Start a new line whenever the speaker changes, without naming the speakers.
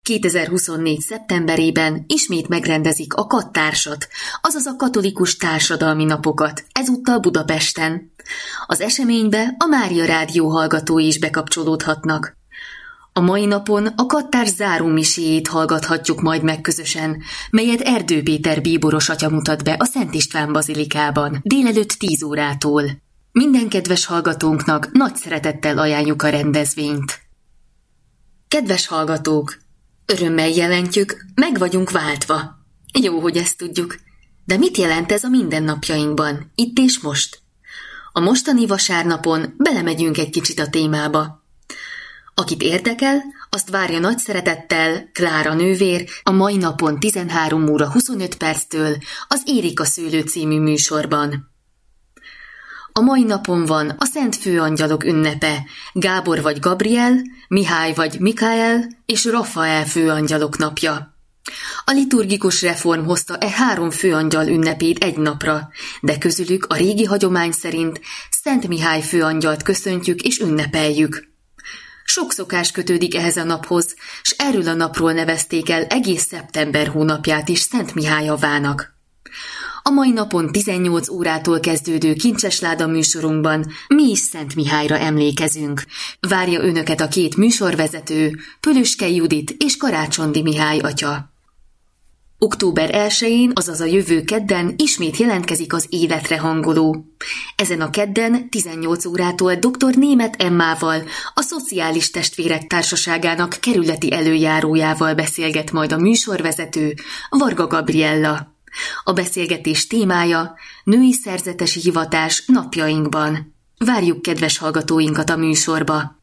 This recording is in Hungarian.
2024. szeptemberében ismét megrendezik a Kattársat, azaz a katolikus társadalmi napokat, ezúttal Budapesten. Az eseménybe a Mária Rádió hallgatói is bekapcsolódhatnak. A mai napon a Kattárs zárómiséjét hallgathatjuk majd meg közösen, melyet Erdő Péter bíboros atya mutat be a Szent István bazilikában, délelőtt 10 órától. Minden kedves hallgatónknak nagy szeretettel ajánljuk a rendezvényt. Kedves hallgatók! Örömmel jelentjük, meg vagyunk váltva. Jó, hogy ezt tudjuk. De mit jelent ez a mindennapjainkban, itt és most? A mostani vasárnapon belemegyünk egy kicsit a témába. Akit érdekel, azt várja nagy szeretettel Klára nővér a mai napon 13 óra 25 perctől az Érika szőlő című műsorban. A mai napon van a Szent Főangyalok ünnepe, Gábor vagy Gabriel, Mihály vagy Mikael és Rafael főangyalok napja. A liturgikus reform hozta 3 főangyal ünnepét egy napra, de közülük a régi hagyomány szerint Szent Mihály főangyalt köszöntjük és ünnepeljük. Sok szokás kötődik ehhez a naphoz, s erről a napról nevezték el egész szeptember hónapját is Szent Mihály javának. A mai napon 18 órától kezdődő Kincsesláda műsorunkban mi is Szent Mihályra emlékezünk. Várja önöket a 2 műsorvezető, Pölöske Judit és Karácsondi Mihály atya. Október 1-én, azaz a jövő kedden ismét jelentkezik az Életre hangoló. Ezen a kedden 18 órától dr. Németh Emmával, a Szociális Testvérek Társaságának kerületi előjárójával beszélget majd a műsorvezető, Varga Gabriella. A beszélgetés témája női szerzetesi hivatás napjainkban. Várjuk kedves hallgatóinkat a műsorba!